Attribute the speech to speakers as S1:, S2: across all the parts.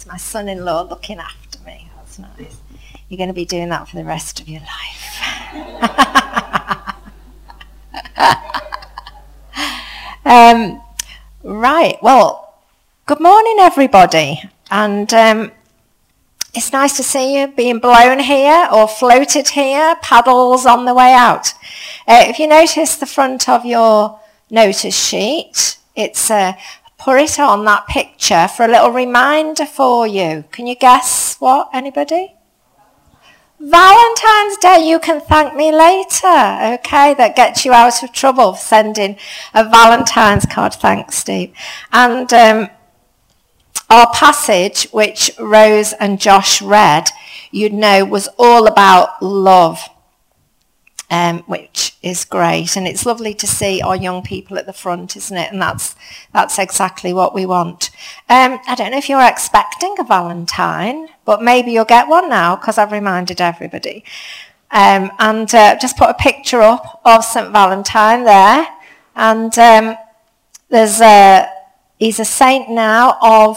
S1: It's my son-in-law looking after me. That's nice. You're going to be doing that for the rest of your life. Right, well, good morning, everybody. And it's nice to see you being blown here or floated here, paddles on the way out. If you notice the front of your notice sheet, it's put it on that picture for a little reminder for you. Can you guess what, anybody? Valentine's Day, you can thank me later, okay? That gets you out of trouble for sending a Valentine's card. Thanks, Steve. And our passage, which Rose and Josh read, you'd know was all about love, which is great. And it's lovely to see our young people at the front, isn't it? And that's exactly what we want. I don't know if you're expecting a Valentine, but maybe you'll get one now because I've reminded everybody. And just put a picture up of St. Valentine there. And he's a saint now of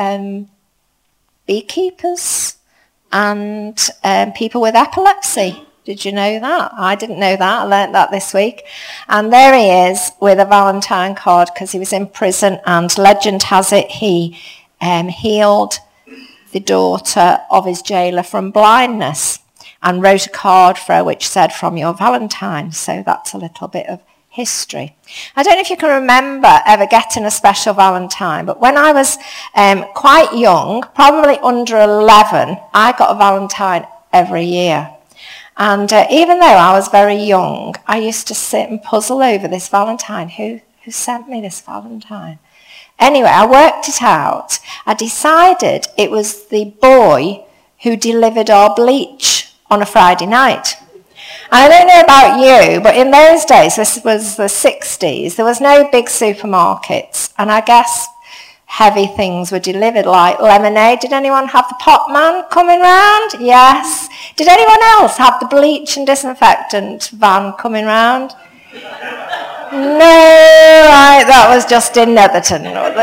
S1: beekeepers and people with epilepsy. Did you know that? I didn't know that. I learnt that this week. And there he is with a Valentine card because he was in prison, and legend has it he healed the daughter of his jailer from blindness and wrote a card for her which said, "From your Valentine." So that's a little bit of history. I don't know if you can remember ever getting a special Valentine, but when I was quite young, probably under 11, I got a Valentine every year. And even though I was very young, I used to sit and puzzle over this Valentine. Who sent me this Valentine? Anyway, I worked it out. I decided it was the boy who delivered our bleach on a Friday night. And I don't know about you, but in those days, this was the 60s, there was no big supermarkets. And I guess heavy things were delivered like lemonade. Did anyone have the pot man coming round? Yes. Did anyone else have the bleach and disinfectant van coming round? No, right, that was just in Netherton.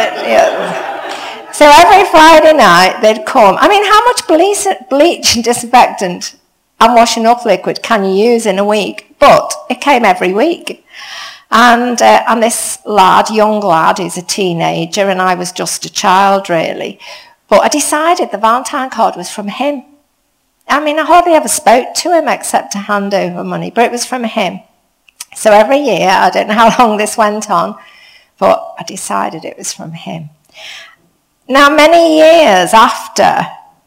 S1: So every Friday night they'd come. I mean, how much bleach and disinfectant and washing up liquid can you use in a week? But it came every week. And this lad, young lad, he's a teenager, and I was just a child, really. But I decided the Valentine card was from him. I mean, I hardly ever spoke to him except to hand over money, but it was from him. So every year, I don't know how long this went on, but I decided it was from him. Now, many years after,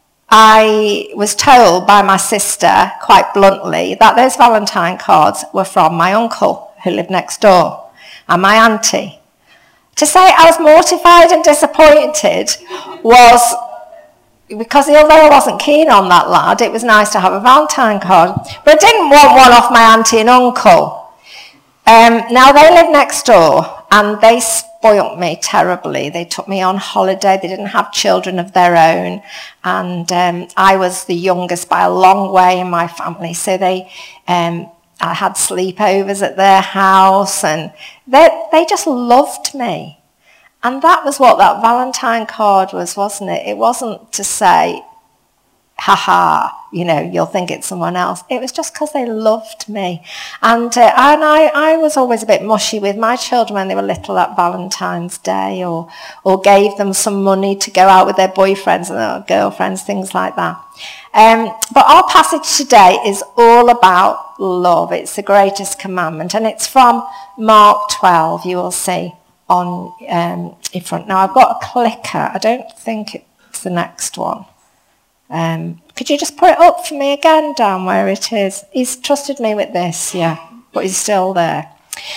S1: I was told by my sister, quite bluntly, that those Valentine cards were from my uncle, who lived next door, and my auntie. To say I was mortified and disappointed was because although I wasn't keen on that lad, it was nice to have a Valentine card. But I didn't want one off my auntie and uncle. Now they lived next door, and they spoilt me terribly. They took me on holiday. They didn't have children of their own, and I was the youngest by a long way in my family. So I had sleepovers at their house, and they just loved me. And that was what that Valentine card was, wasn't it? It wasn't to say, ha-ha, you'll think it's someone else. It was just because they loved me. And I was always a bit mushy with my children when they were little at Valentine's Day, or gave them some money to go out with their boyfriends and girlfriends, things like that. But our passage today is all about love. It's the greatest commandment, and it's from Mark 12, you will see on in front. Now, I've got a clicker. I don't think it's the next one. Could you just put it up for me again, down where it is? He's trusted me with this, yeah, but he's still there.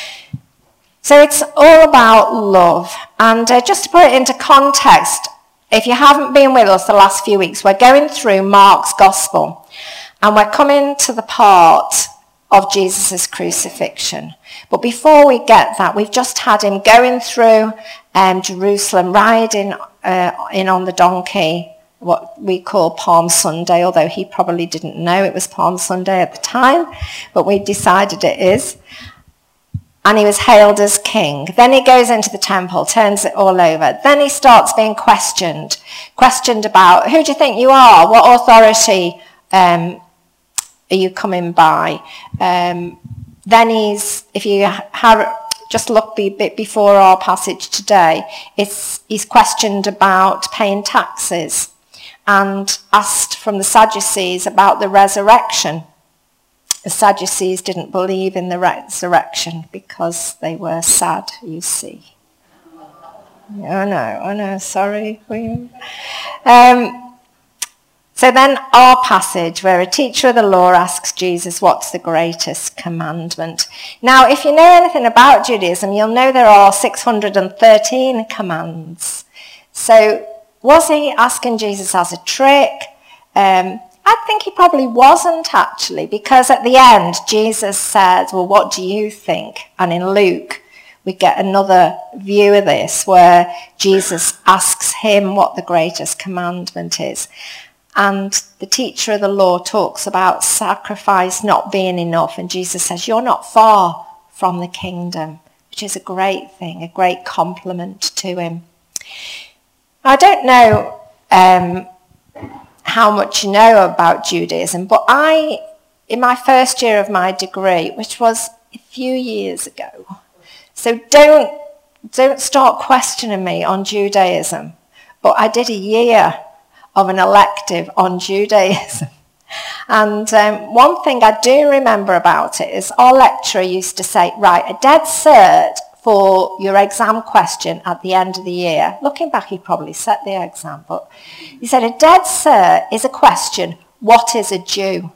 S1: So it's all about love. And just to put it into context, if you haven't been with us the last few weeks, we're going through Mark's Gospel, and we're coming to the part of Jesus' crucifixion. But before we get that, we've just had him going through Jerusalem, riding in on the donkey, what we call Palm Sunday, although he probably didn't know it was Palm Sunday at the time, but we decided it is. and he was hailed as king. Then he goes into the temple, turns it all over. Then he starts being questioned about, who do you think you are? What authority are you coming by? Then if you just look a bit before our passage today, he's questioned about paying taxes and asked from the Sadducees about the resurrection. The Sadducees didn't believe in the resurrection because they were sad, you see. Oh no, sorry. So then our passage where a teacher of the law asks Jesus, what's the greatest commandment? Now, if you know anything about Judaism, you'll know there are 613 commands. So was he asking Jesus as a trick? I think he probably wasn't actually, because at the end, Jesus says, well, what do you think? And in Luke, we get another view of this where Jesus asks him what the greatest commandment is. And the teacher of the law talks about sacrifice not being enough. And Jesus says, you're not far from the kingdom, which is a great thing, a great compliment to him. I don't know how much you know about Judaism, but in my first year of my degree, which was a few years ago, so don't start questioning me on Judaism, but I did a year of an elective on Judaism. And one thing I do remember about it is our lecturer used to say, right, a dead cert for your exam question at the end of the year. Looking back, he probably set the exam, but he said a dead cert is a question, what is a Jew?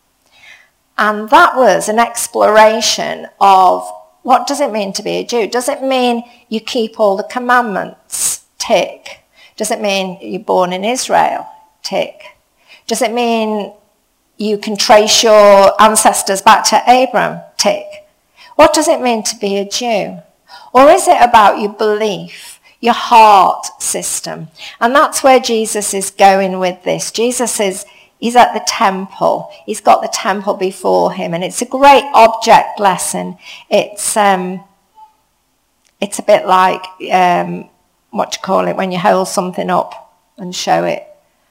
S1: And that was an exploration of what does it mean to be a Jew? Does it mean you keep all the commandments? Tick. Does it mean you're born in Israel? Tick. Does it mean you can trace your ancestors back to Abraham? Tick. What does it mean to be a Jew? Or is it about your belief, your heart system? And that's where Jesus is going with this. He's at the temple. He's got the temple before him, and it's a great object lesson. It's a bit like, what do you call it, when you hold something up and show it.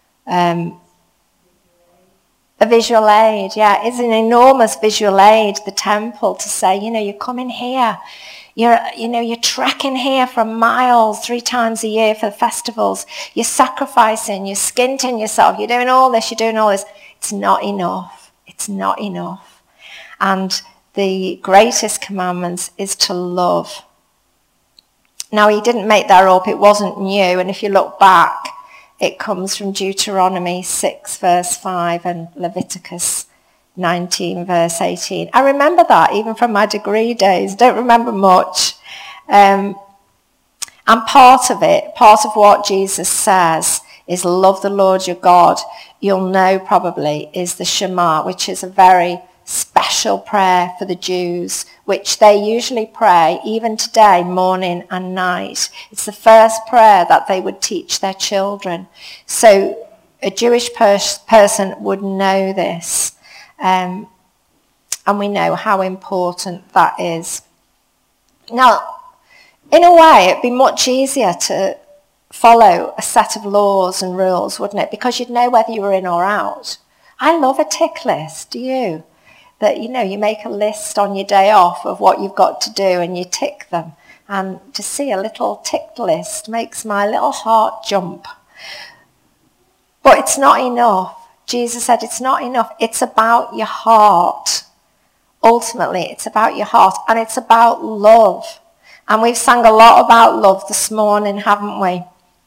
S1: A visual aid, yeah. It's an enormous visual aid, the temple, to say, you're coming here. You're trekking here for miles 3 times a year for the festivals. You're sacrificing, you're skinting yourself, you're doing all this, It's not enough. It's not enough. And the greatest commandments is to love. Now, he didn't make that up. It wasn't new. And if you look back, it comes from Deuteronomy 6, verse 5 and Leviticus 19, verse 18. I remember that even from my degree days. Don't remember much. And part of what Jesus says is love the Lord your God. You'll know probably is the Shema, which is a very special prayer for the Jews, which they usually pray even today, morning and night. It's the first prayer that they would teach their children. So a Jewish person would know this. And we know how important that is. Now, in a way, it'd be much easier to follow a set of laws and rules, wouldn't it? Because you'd know whether you were in or out. I love a tick list, do you? That, you make a list on your day off of what you've got to do and you tick them. And to see a little tick list makes my little heart jump. But it's not enough. Jesus said it's not enough. It's about your heart. Ultimately, it's about your heart, and it's about love. And we've sung a lot about love this morning, haven't we?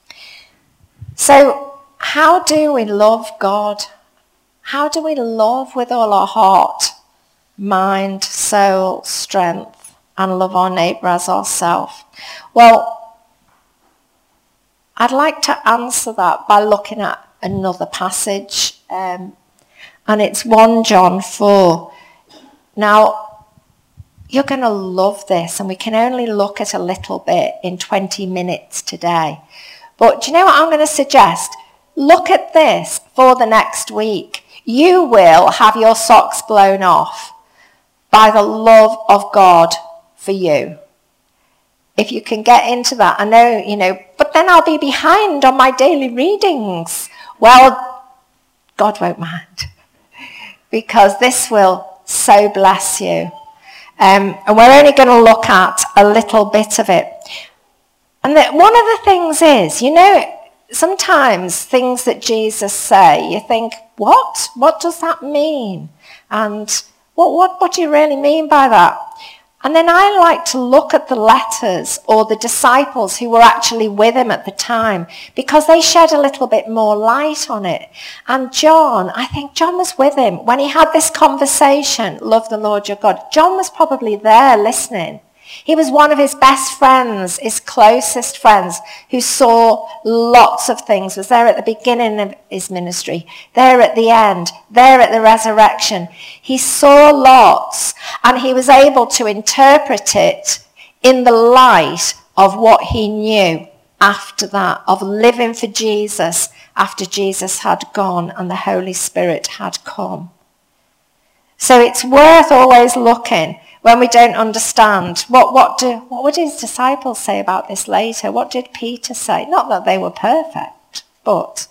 S1: So how do we love God? How do we love with all our heart, mind, soul, strength, and love our neighbour as ourselves? Well, I'd like to answer that by looking at another passage, and it's 1 John 4. Now, you're going to love this, and we can only look at a little bit in 20 minutes today. But do you know what I'm going to suggest? Look at this for the next week. You will have your socks blown off by the love of God for you. If you can get into that, I know, but then I'll be behind on my daily readings. Well, God won't mind, because this will so bless you. And we're only going to look at a little bit of it. And one of the things is, sometimes things that Jesus say, you think, what? What does that mean? And what do you really mean by that? And then I like to look at the letters or the disciples who were actually with him at the time, because they shed a little bit more light on it. And John, I think John was with him when he had this conversation, love the Lord your God. John was probably there listening. He was one of his best friends, his closest friends, who saw lots of things, was there at the beginning of his ministry, there at the end, there at the resurrection. He saw lots, and he was able to interpret it in the light of what he knew after that, of living for Jesus after Jesus had gone and the Holy Spirit had come. So it's worth always looking when we don't understand. What would his disciples say about this later? What did Peter say? Not that they were perfect, but...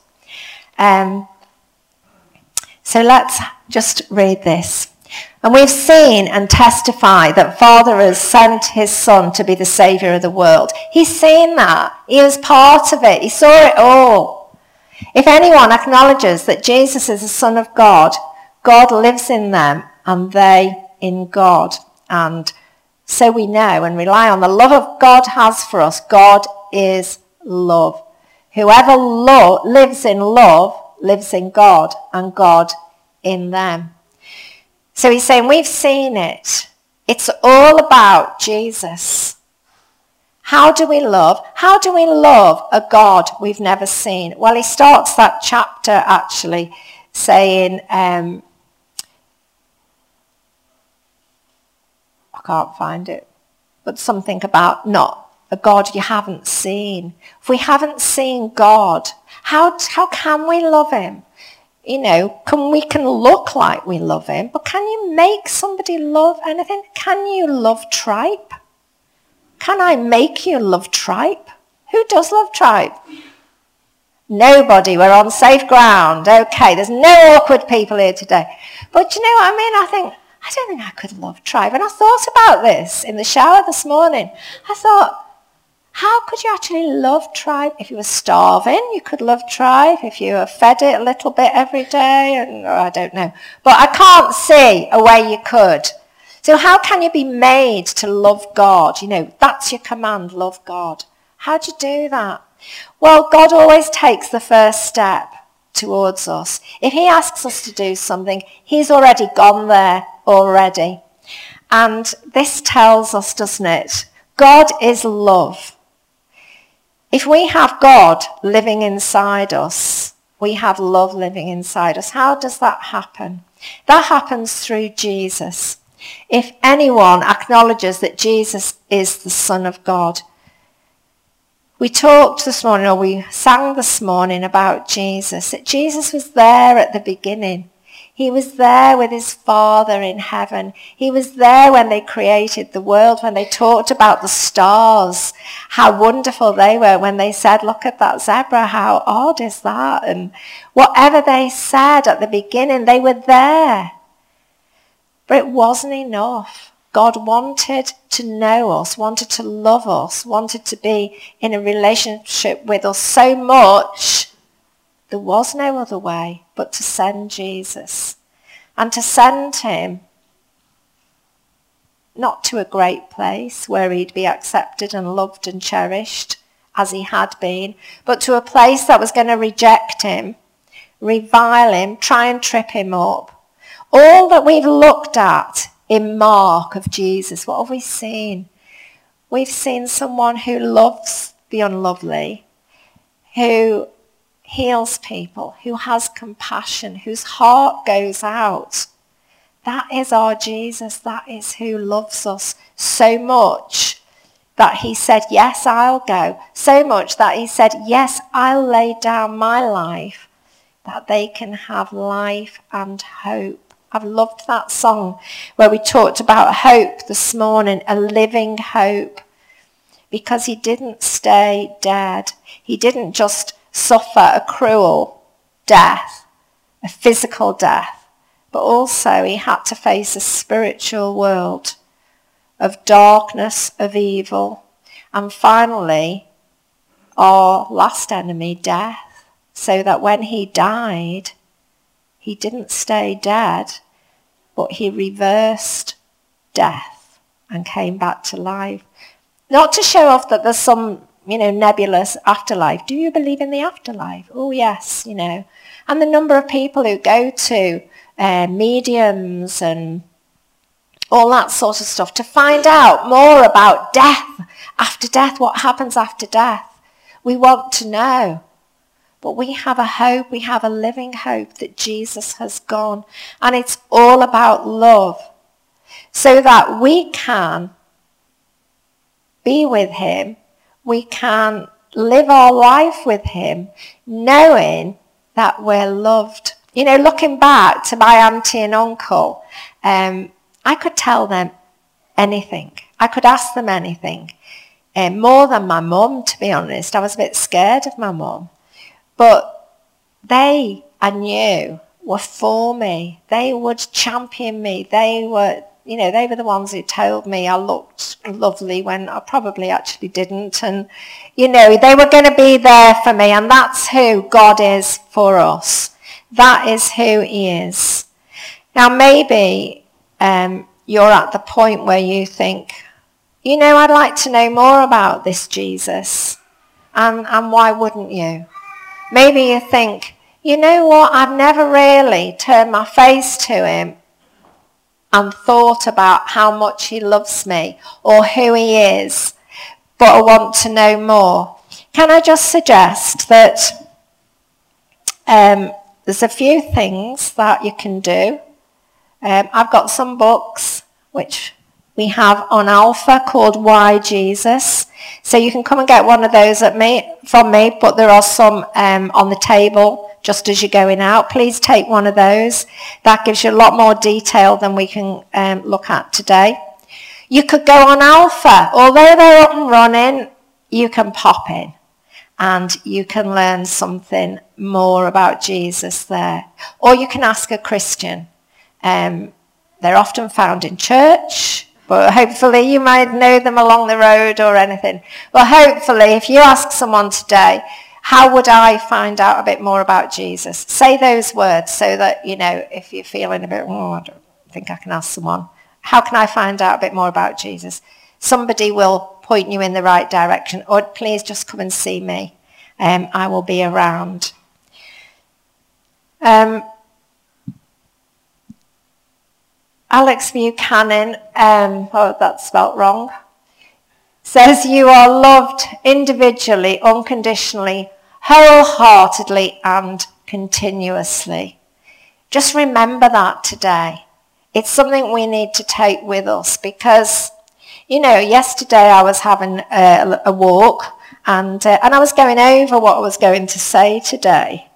S1: so let's just read this. And we've seen and testify that Father has sent his Son to be the Saviour of the world. He's seen that. He was part of it. He saw it all. If anyone acknowledges that Jesus is the Son of God, God lives in them and they in God. And so we know and rely on the love of God has for us. God is love. Whoever lives in love lives in God and God in them. So he's saying we've seen it. It's all about Jesus. How do we love? How do we love a God we've never seen? Well, he starts that chapter actually saying... can't find it, but something about not a God you haven't seen. If we haven't seen God, how can we love him? We can look like we love him, but can you make somebody love anything? Can you love tripe? Can I make you love tripe? Who does love tripe? Nobody. We're on safe ground. Okay, there's no awkward people here today. But you know what I mean? I don't think I could love tripe. And I thought about this in the shower this morning. I thought, how could you actually love tripe? If you were starving, you could love tripe. If you were fed it a little bit every day, I don't know. But I can't see a way you could. So how can you be made to love God? That's your command, love God. How do you do that? Well, God always takes the first step towards us. If he asks us to do something, he's already gone there already. And this tells us, doesn't it? God is love. If we have God living inside us, we have love living inside us. How does that happen? That happens through Jesus. If anyone acknowledges that Jesus is the Son of God. We talked this morning, or we sang this morning about Jesus, that Jesus was there at the beginning. He was there with his Father in heaven. He was there when they created the world, when they talked about the stars, how wonderful they were, when they said, look at that zebra, how odd is that? And whatever they said at the beginning, they were there. But it wasn't enough. God wanted to know us, wanted to love us, wanted to be in a relationship with us so much. There was no other way but to send Jesus. And to send him not to a great place where he'd be accepted and loved and cherished as he had been, but to a place that was going to reject him, revile him, try and trip him up. All that we've looked at in Mark of Jesus, what have we seen? We've seen someone who loves the unlovely, who heals people, who has compassion, whose heart goes out. That is our Jesus. That is who loves us so much that he said, yes, I'll go. So much that he said, yes, I'll lay down my life that they can have life and hope. I've loved that song where we talked about hope this morning, a living hope, because he didn't stay dead. He didn't just suffer a cruel death, a physical death, but also he had to face a spiritual world of darkness, of evil, and finally our last enemy, death, so that when he died, he didn't stay dead, but he reversed death and came back to life. Not to show off that there's some, nebulous afterlife. Do you believe in the afterlife? Oh, yes, And the number of people who go to mediums and all that sort of stuff to find out more about death, after death, what happens after death. We want to know. But we have a hope, we have a living hope that Jesus has gone. And it's all about love. So that we can be with him, we can live our life with him, knowing that we're loved. Looking back to my auntie and uncle, I could tell them anything. I could ask them anything. More than my mum, to be honest. I was a bit scared of my mum. But they, I knew, were for me. They would champion me. They were the ones who told me I looked lovely when I probably actually didn't. And, they were going to be there for me. And that's who God is for us. That is who he is. Now, maybe you're at the point where you think, I'd like to know more about this Jesus. And why wouldn't you? Maybe you think, you know what, I've never really turned my face to him and thought about how much he loves me or who he is, but I want to know more. Can I just suggest that there's a few things that you can do. I've got some books which we have on Alpha called Why Jesus. So you can come and get one of those from me, but there are some on the table just as you're going out. Please take one of those. That gives you a lot more detail than we can look at today. You could go on Alpha. Although they're up and running, you can pop in and you can learn something more about Jesus there. Or you can ask a Christian. They're often found in church. But hopefully you might know them along the road or anything. Well, hopefully if you ask someone today, how would I find out a bit more about Jesus? Say those words so that, if you're feeling a bit, I don't think I can ask someone. How can I find out a bit more about Jesus? Somebody will point you in the right direction. Or please just come and see me. I will be around. Alex Buchanan, that's spelt wrong, says you are loved individually, unconditionally, wholeheartedly and continuously. Just remember that today. It's something we need to take with us because, yesterday I was having a walk and I was going over what I was going to say today.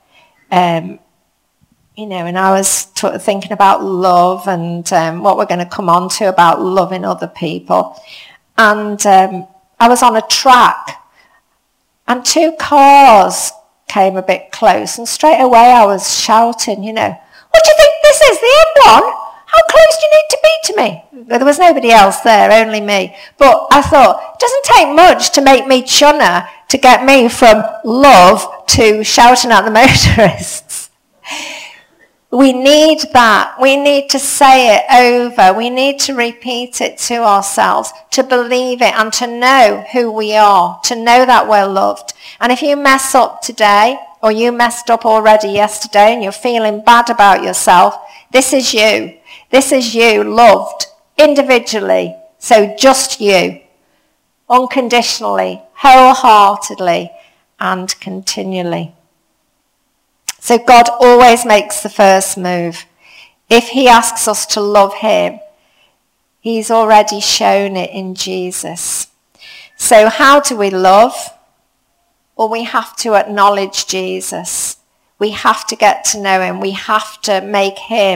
S1: And I was thinking about love and what we're going to come on to about loving other people. And I was on a track and two cars came a bit close and straight away I was shouting, what do you think this is, the M1? How close do you need to be to me? There was nobody else there, only me. But I thought, it doesn't take much to make me chunner to get me from love to shouting at the motorists. We need that. We need to say it over. We need to repeat it to ourselves, to believe it and to know who we are, to know that we're loved. And if you mess up today, or you messed up already yesterday and you're feeling bad about yourself, this is you. This is you, loved, individually. So just you, unconditionally, wholeheartedly, and continually. So God always makes the first move. If he asks us to love him, he's already shown it in Jesus. So how do we love? Well, we have to acknowledge Jesus. We have to get to know him. We have to make him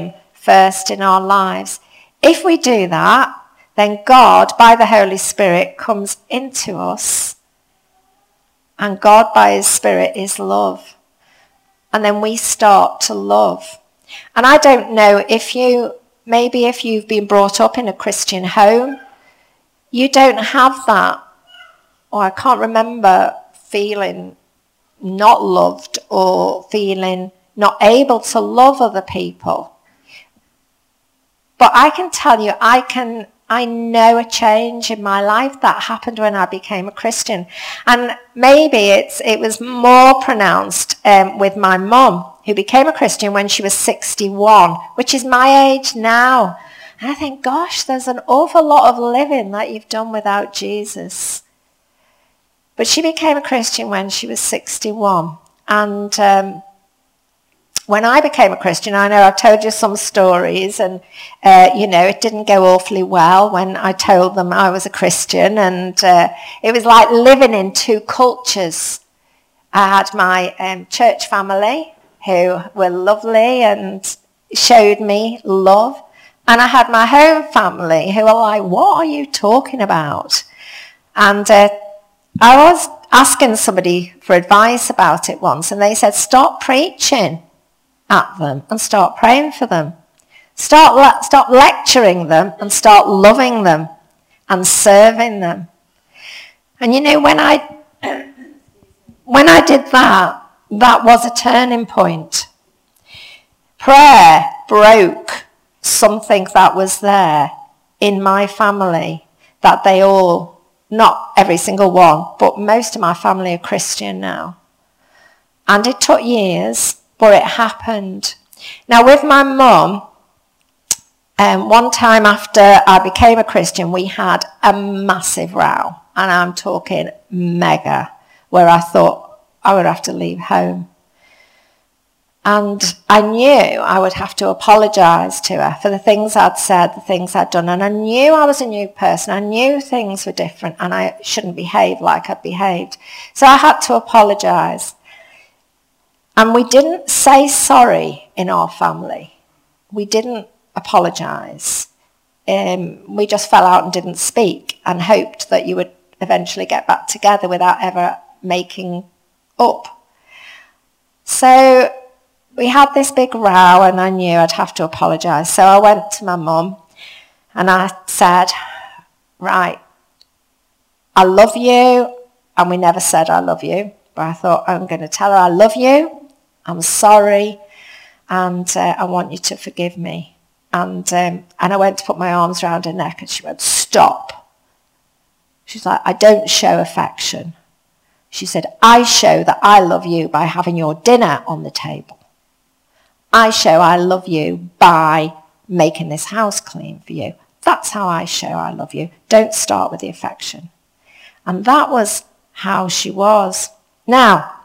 S1: first in our lives. If we do that, then God, by the Holy Spirit, comes into us. And God, by his Spirit, is love. And then we start to love. And I don't know if you've been brought up in a Christian home, you don't have that. Or I can't remember feeling not loved or feeling not able to love other people. But I can tell you, I know a change in my life that happened when I became a Christian. And maybe it was more pronounced with my mum, who became a Christian when she was 61, which is my age now. And I think, gosh, there's an awful lot of living that you've done without Jesus. But she became a Christian when she was 61. And when I became a Christian, I know I've told you some stories, and, it didn't go awfully well when I told them I was a Christian. And it was like living in two cultures. I had my church family, who were lovely and showed me love. And I had my home family, who were like, what are you talking about? And I was asking somebody for advice about it once, and they said, stop preaching at them and start praying for them. Stop lecturing them and start loving them and serving them. And when I did that, that was a turning point. Prayer broke something that was there in my family, that they all, not every single one, but most of my family are Christian now. And it took years, but it happened. Now with my mum, one time after I became a Christian, we had a massive row. And I'm talking mega, where I thought I would have to leave home. And I knew I would have to apologise to her for the things I'd said, the things I'd done. And I knew I was a new person. I knew things were different and I shouldn't behave like I'd behaved. So I had to apologise. And we didn't say sorry in our family. We didn't apologise. We just fell out and didn't speak and hoped that you would eventually get back together without ever making up. So we had this big row and I knew I'd have to apologise. So I went to my mum and I said, right, I love you. And we never said I love you. But I thought, I'm going to tell her I love you. I'm sorry. And I want you to forgive me. And I went to put my arms around her neck and she went, stop. She's like, I don't show affection. She said, I show that I love you by having your dinner on the table. I show I love you by making this house clean for you. That's how I show I love you. Don't start with the affection. And that was how she was. Now,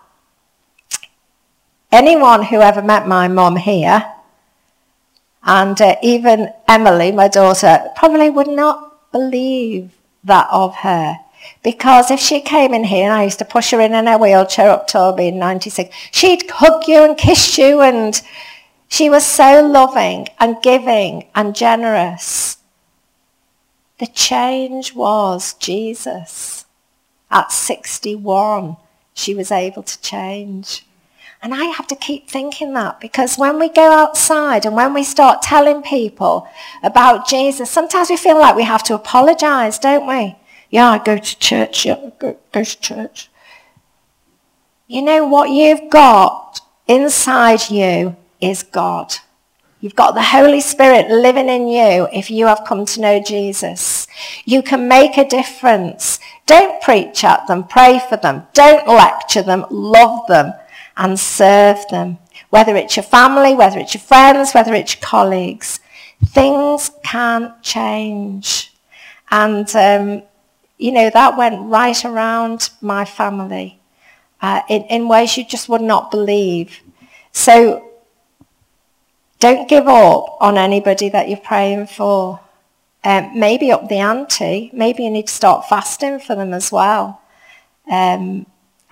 S1: anyone who ever met my mum here, and even Emily, my daughter, probably would not believe that of her. Because if she came in here, and I used to push her in her wheelchair up till being 96, she'd hug you and kiss you, and she was so loving and giving and generous. The change was Jesus. At 61, she was able to change. And I have to keep thinking that, because when we go outside and when we start telling people about Jesus, sometimes we feel like we have to apologise, don't we? Yeah, I go to church. Yeah, go to church. You know, what you've got inside you is God. You've got the Holy Spirit living in you if you have come to know Jesus. You can make a difference. Don't preach at them, pray for them. Don't lecture them, love them and serve them. Whether it's your family, whether it's your friends, whether it's your colleagues. Things can change. And that went right around my family in ways you just would not believe. So don't give up on anybody that you're praying for. Maybe up the ante. Maybe you need to start fasting for them as well. I'm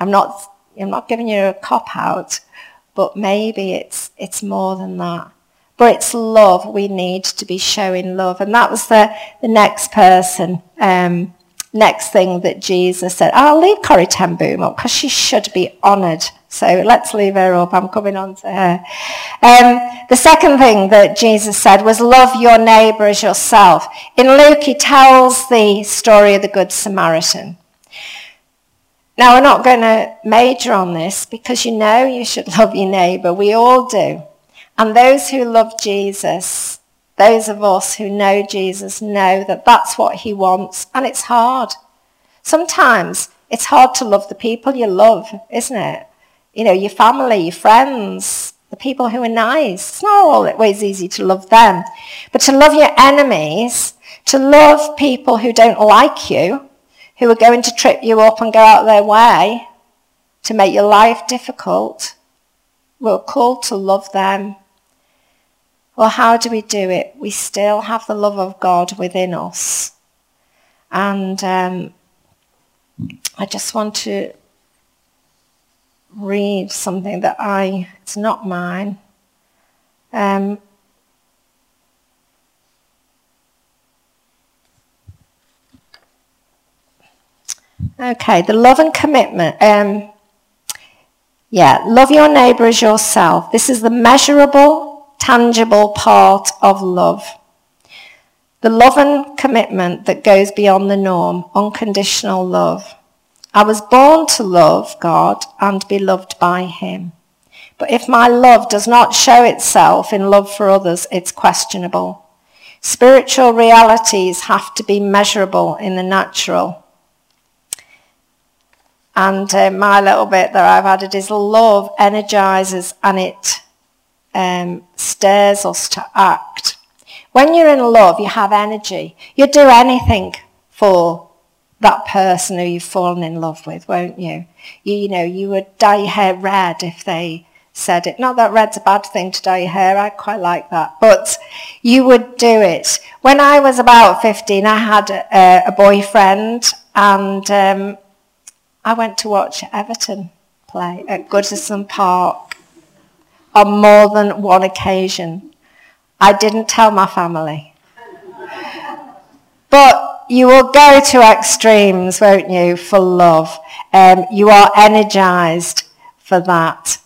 S1: not giving you a cop-out, but maybe it's more than that. But it's love. We need to be showing love. And that was the next person, next thing that Jesus said. I'll leave Corrie ten Boom up because she should be honoured. So let's leave her up. I'm coming on to her. The second thing that Jesus said was love your neighbour as yourself. In Luke, he tells the story of the Good Samaritan. Now, we're not going to major on this because you should love your neighbour. We all do. And those who love Jesus, those of us who know Jesus, know that that's what he wants. And it's hard. Sometimes it's hard to love the people you love, isn't it? You know, your family, your friends, the people who are nice. It's not always easy to love them. But to love your enemies, to love people who don't like you, who are going to trip you up and go out of their way to make your life difficult, we're called to love them. Well, how do we do it? We still have the love of God within us. And I just want to read something that it's not mine. Okay, the love and commitment. Love your neighbour as yourself. This is the measurable, tangible part of love. The love and commitment that goes beyond the norm, unconditional love. I was born to love God and be loved by him. But if my love does not show itself in love for others, it's questionable. Spiritual realities have to be measurable in the natural. And my little bit that I've added is love energizes and it stirs us to act. When you're in love, you have energy. You'd do anything for that person who you've fallen in love with, won't you? You would dye your hair red if they said it. Not that red's a bad thing to dye your hair. I quite like that. But you would do it. When I was about 15, I had a boyfriend and I went to watch Everton play at Goodison Park on more than one occasion. I didn't tell my family. But you will go to extremes, won't you, for love. You are energized for that.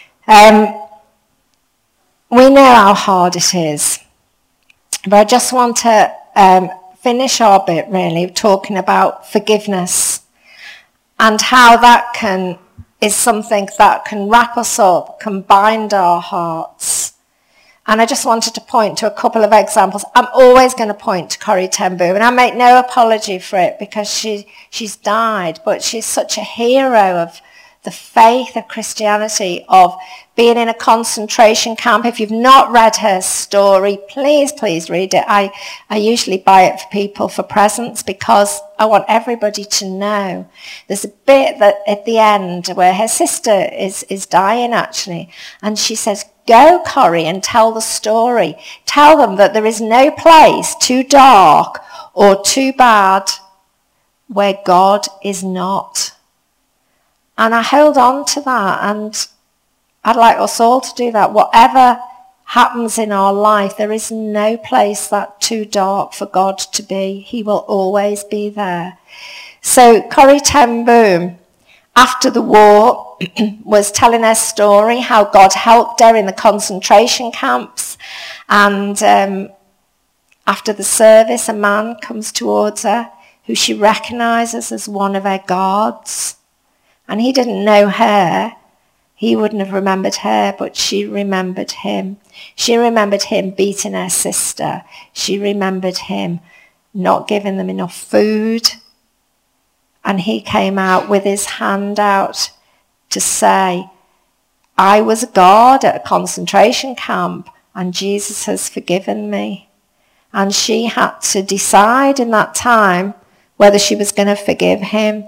S1: We know how hard it is. But I just want to finish our bit, really, talking about forgiveness and how that is something that can wrap us up, can bind our hearts. And I just wanted to point to a couple of examples. I'm always going to point to Corrie ten Boom, and I make no apology for it because she's died, but she's such a hero of the faith of Christianity, of being in a concentration camp. If you've not read her story, please read it. I usually buy it for people for presents because I want everybody to know. There's a bit that at the end where her sister is dying, actually, and she says, "Go, Corrie, and tell the story. Tell them that there is no place too dark or too bad where God is not." And I held on to that, and I'd like us all to do that. Whatever happens in our life, there is no place that's too dark for God to be. He will always be there. So Corrie ten Boom, after the war, was telling her story, how God helped her in the concentration camps. And after the service, a man comes towards her who she recognises as one of her guards. And he didn't know her. He wouldn't have remembered her, but she remembered him. She remembered him beating her sister. She remembered him not giving them enough food. And he came out with his hand out to say, "I was a guard at a concentration camp and Jesus has forgiven me." And she had to decide in that time whether she was going to forgive him.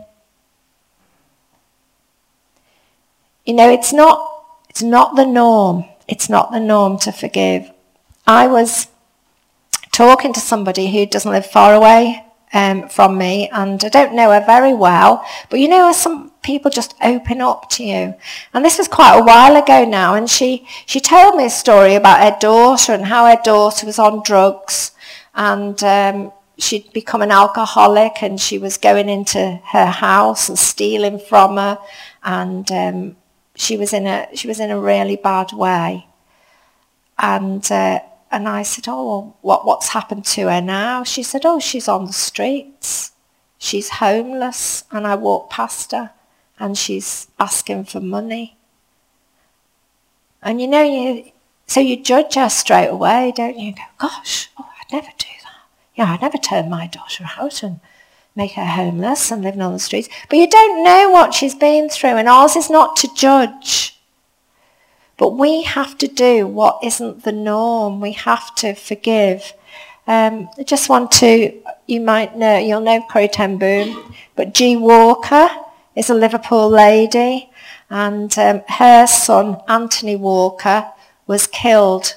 S1: You know, it's not the norm. It's not the norm to forgive. I was talking to somebody who doesn't live far away from me, and I don't know her very well. But you know, people just open up to you. And this was quite a while ago now, and she told me a story about her daughter and how her daughter was on drugs, and she'd become an alcoholic, and she was going into her house and stealing from her, and she was in a really bad way. And I said, oh, well, what's happened to her now? She said, oh, she's on the streets. She's homeless. And I walked past her, and she's asking for money. And so you judge her straight away, don't you? You go, gosh, I'd never do that. Yeah, I'd never turn my daughter out and make her homeless and living on the streets. But you don't know what she's been through, and ours is not to judge. But we have to do what isn't the norm. We have to forgive. I just want to, you'll know Corrie ten Boom, but G. Walker is a Liverpool lady, and her son, Anthony Walker, was killed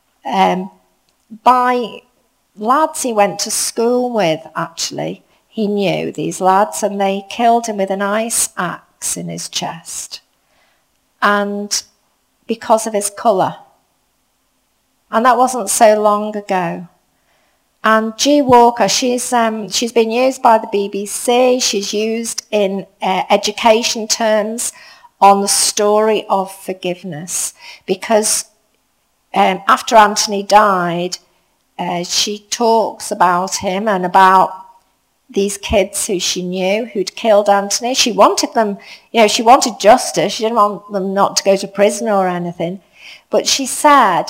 S1: by lads he went to school with, actually. He knew these lads, and they killed him with an ice axe in his chest. And because of his colour. And that wasn't so long ago. And G. Walker, she's been used by the BBC. She's used in education terms on the story of forgiveness. Because after Anthony died, she talks about him and about these kids who she knew who'd killed Anthony. She wanted them, she wanted justice. She didn't want them not to go to prison or anything. But she said,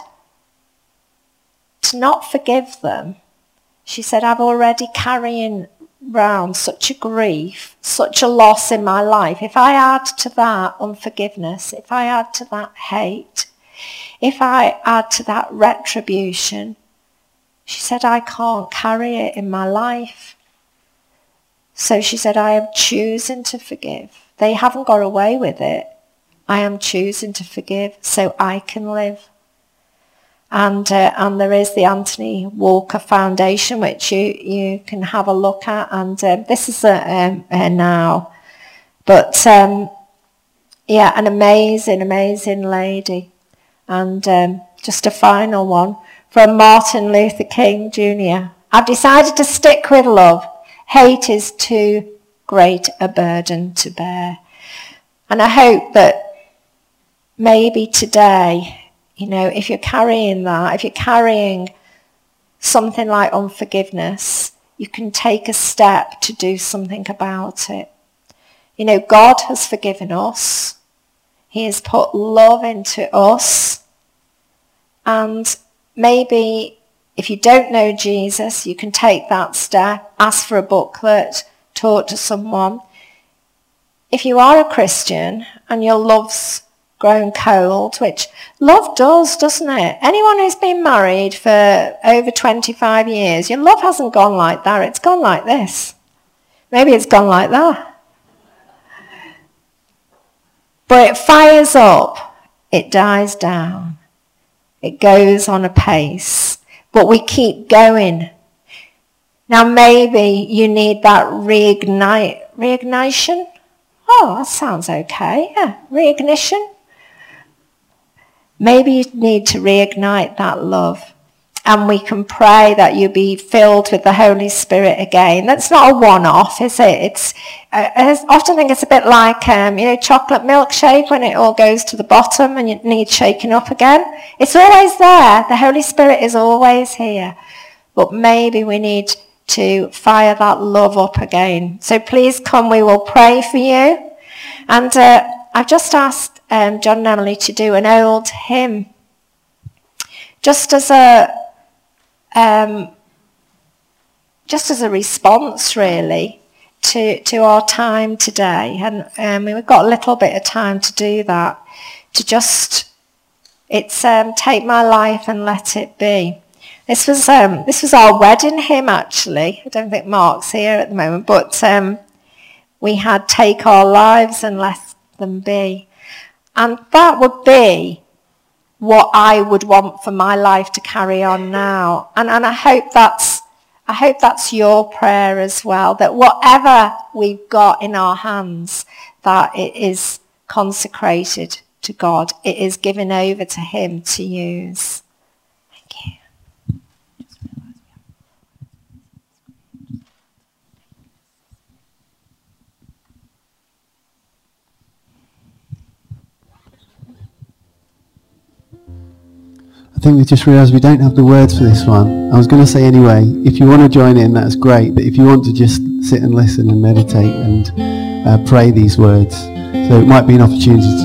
S1: to not forgive them, she said, I've already carrying round such a grief, such a loss in my life. If I add to that unforgiveness, if I add to that hate, if I add to that retribution, she said, I can't carry it in my life. So she said, I am choosing to forgive. They haven't got away with it. I am choosing to forgive so I can live. And there is the Anthony Walker Foundation, which you can have a look at. And this is now. But an amazing, amazing lady. And just a final one from Martin Luther King Jr. I've decided to stick with love. Hate is too great a burden to bear. And I hope that maybe today, if you're carrying that, if you're carrying something like unforgiveness, you can take a step to do something about it. God has forgiven us. He has put love into us. And maybe if you don't know Jesus, you can take that step, ask for a booklet, talk to someone. If you are a Christian and your love's grown cold, which love does, doesn't it? Anyone who's been married for over 25 years, your love hasn't gone like that. It's gone like this. Maybe it's gone like that. But it fires up. It dies down. It goes on a pace. But we keep going. Now maybe you need that reignition. Oh, that sounds okay. Yeah, reignition. Maybe you need to reignite that love. And we can pray that you be filled with the Holy Spirit again. That's not a one-off, is it? I often think it's a bit like, chocolate milkshake when it all goes to the bottom and you need shaking up again. It's always there. The Holy Spirit is always here. But maybe we need to fire that love up again. So please come, we will pray for you. And I've just asked John and Emily to do an old hymn. Just as a response, really, to our time today. And we've got a little bit of time to do that. It's Take My Life and Let It Be. This was our wedding hymn, actually. I don't think Mark's here at the moment, but we had Take Our Lives and Let Them Be. And that would be what I would want for my life to carry on now. And I hope that's your prayer as well, that whatever we've got in our hands, that it is consecrated to God. It is given over to him to use. Thank you.
S2: I think we just realised we don't have the words for this one. I was going to say anyway, if you want to join in, that's great. But if you want to just sit and listen and meditate and pray these words, so it might be an opportunity to